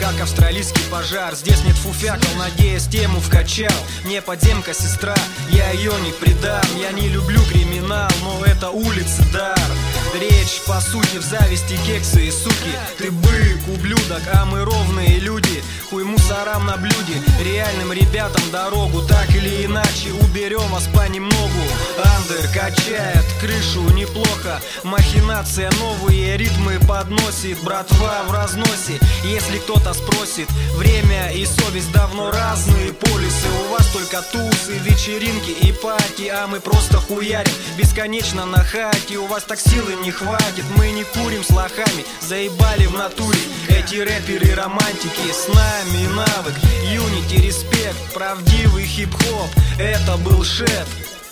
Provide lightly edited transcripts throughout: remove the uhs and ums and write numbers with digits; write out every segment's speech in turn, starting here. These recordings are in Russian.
как австралийский пожар. Здесь нет фуфякал, надеясь тему вкачал. Не подземка сестра, я ее не предам. Я не люблю криминал, но это улицы дар. Речь по сути в зависти, кексы и суки. Ты бык, ублюдок, а мы ровные люди. Хуй мусорам на блюде, реальным ребятам дорогу. Так или иначе уберем вас понемногу. Андер качает крышу неплохо. Махинация, новые ритмы подносит. Братва в разносе, если кто-то спросит. Время и совесть давно разные полюсы. У вас только тусы, вечеринки и пати, а мы просто хуярим бесконечно на хате. У вас так силы не хватит, мы не курим с лохами. Заебали в натуре эти рэперы романтики. С нами навык, юнити, респект, правдивый хип-хоп. Это был Шет.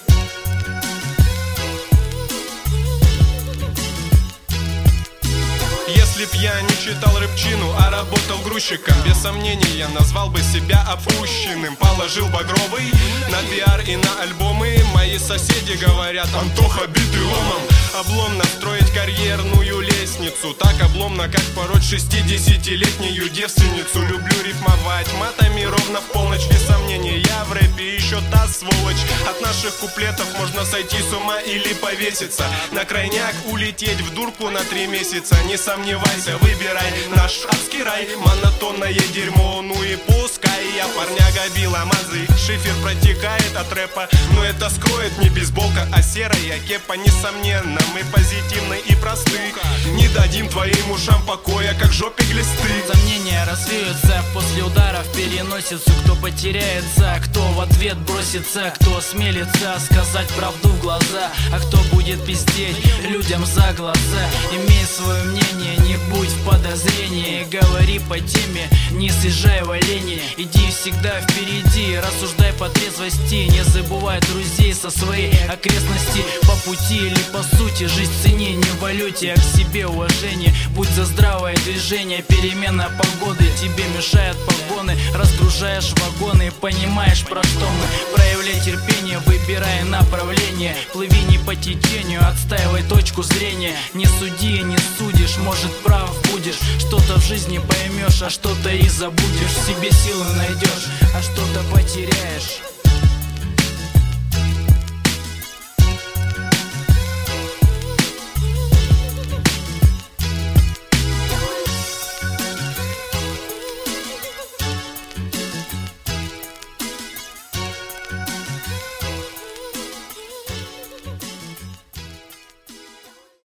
Если б я не читал рэпчину, а работал грузчиком, без сомнений я назвал бы себя опущенным. Положил багровый на пиар и на альбомы. Мои соседи говорят: Антоха, битый ломом. Обломно строить карьерную лестницу, так обломно, как пороть 60-летнюю девственницу. Люблю рифмовать матами ровно в полночь. Без сомнений, я в рэпе еще та сволочь. От наших куплетов можно сойти с ума или повеситься. На крайняк улететь в дурку на 3 месяца. Не сомневайся, выбирай наш адский рай. Монотонное дерьмо, ну и пускай. Я парняга Биламазы, шифер протекает от рэпа. Но это скроет не бейсболка, а серая кепа. Несомненно, мы позитивны и просты. Не дадим твоим ушам покоя, как жопе глисты. Сомнения развеются после удара в переносицу. Кто потеряется, кто в ответ бросится, кто осмелится сказать правду в глаза, а кто будет пиздеть людям за глаза. Имей свое мнение, не будь в подозрении. Говори по теме, не съезжай в олени. Иди всегда впереди, рассуждай по трезвости. Не забывай друзей со своей окрестности. По пути или по сути, жизнь цени не в валюте, а к себе уважение. Будь за здравое движение, перемена погоды тебе мешают погоны. Разгружаешь вагоны, понимаешь, про что мы. Проявляй терпение, выбирай направление. Плыви не по течению, отстаивай точку зрения. Не суди, не судишь, может прав будешь. Что-то в жизни поймешь, а что-то и забудешь. В себе силы найдешь, а что-то потеряешь.